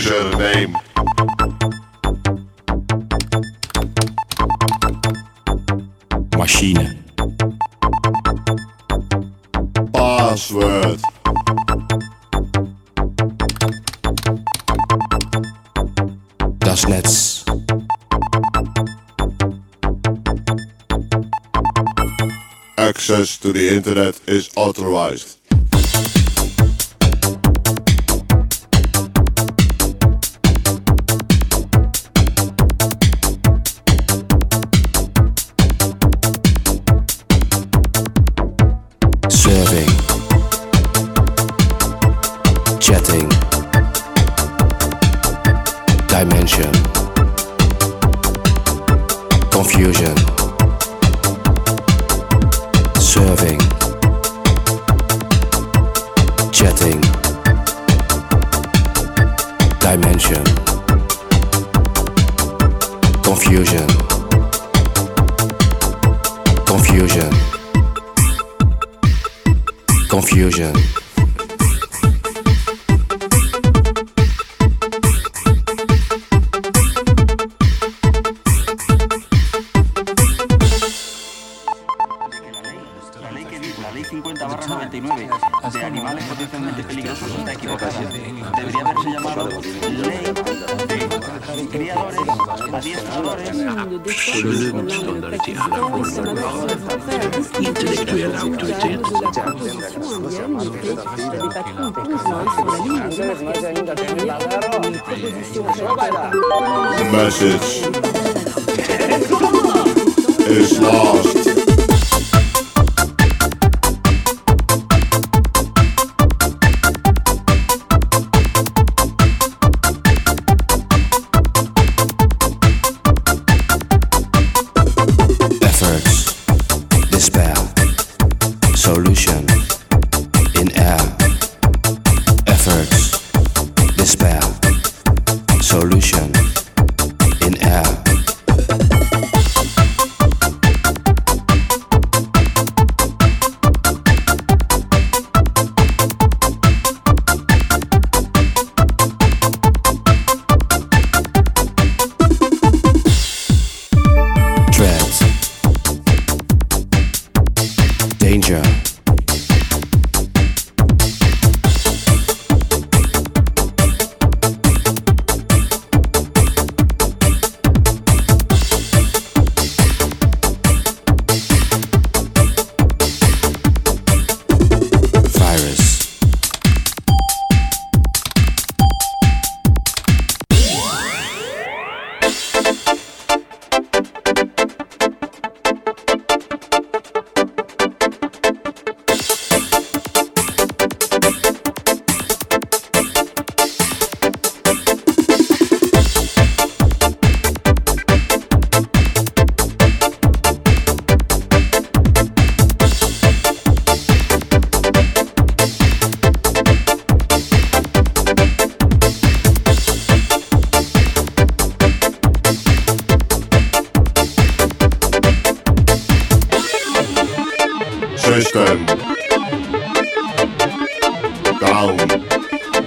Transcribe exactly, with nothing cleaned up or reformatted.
Username. Machine. Password. Das Netz. Access to the internet is authorized. Serving. Chatting. Dimension. Confusion. Serving. Chatting. Dimension. Confusion. Confusion. Confusion. cincuenta barra noventa y nueve de animales potencialmente peligrosos está equivocada. Debería haberse llamado Ley de Criadores, Adiestradores. Skulle motståndare till alla former av intellektuell auktoritet. The message is lost. Solution in air. Efforts, despair. Solution in air. Dread. Danger. System down.